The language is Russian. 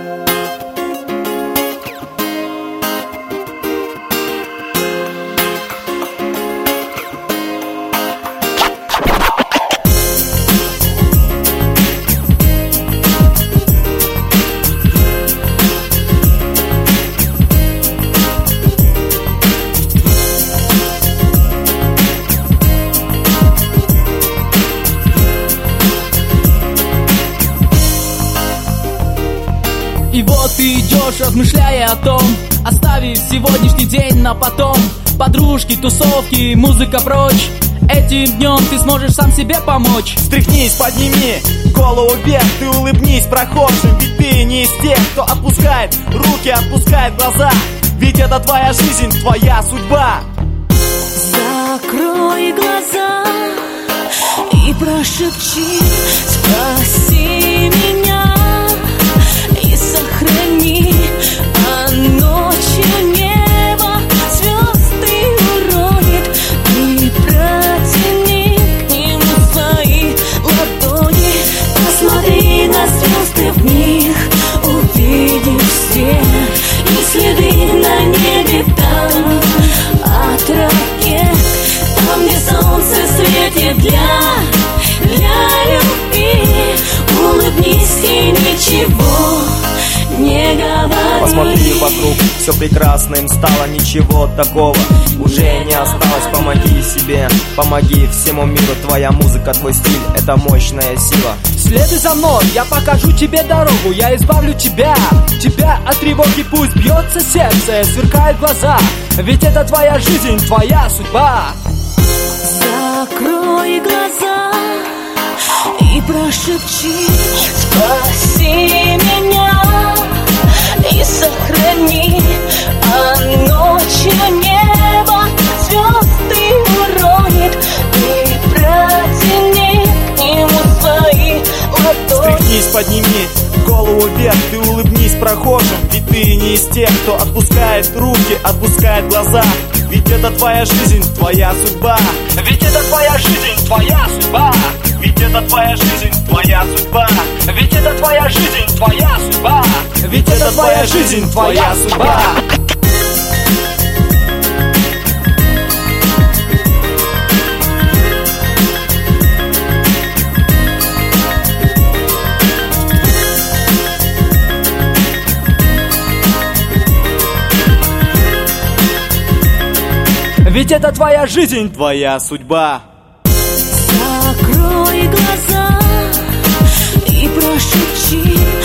И вот ты идешь, размышляя о том, оставив сегодняшний день на потом. Подружки, тусовки, музыка прочь. Этим днем ты сможешь сам себе помочь. Встряхнись, подними голову вверх, ты улыбнись прохожим. Ведь ты не из тех, кто отпускает руки, отпускает глаза. Ведь это твоя жизнь, твоя судьба. Закрой глаза и прошепчи: спаси меня и сохрани. А ночью небо звезды уронит, и протяни к нему свои ладони. Посмотри на звезды, в них увидишь свет и следы на небе там от ракет. Там, где солнце светит для любви. Улыбнись и ничего не говори. Посмотри вокруг, все прекрасным стало, ничего такого уже не осталось. Помоги себе, помоги всему миру. Твоя музыка, твой стиль — это мощная сила. Следуй за мной, я покажу тебе дорогу. Я избавлю тебя от тревоги. Пусть бьется сердце, сверкают глаза. Ведь это твоя жизнь, твоя судьба. Закрой глаза и прошепчи: спаси меня и сохрани. А ночью небо звезды уронит, и протяни к нему свои ладони. Встряхнись, подними голову вверх, ты улыбнись прохожим. Ведь ты не из тех, кто отпускает руки, отпускает глаза. Ведь это твоя жизнь, твоя судьба. Ведь это твоя жизнь, твоя судьба. Ведь это твоя жизнь, твоя судьба. Ведь это твоя жизнь, твоя судьба. Ведь это твоя жизнь, твоя судьба. Ведь это твоя жизнь, твоя судьба. Закрой глаза и прошепчи: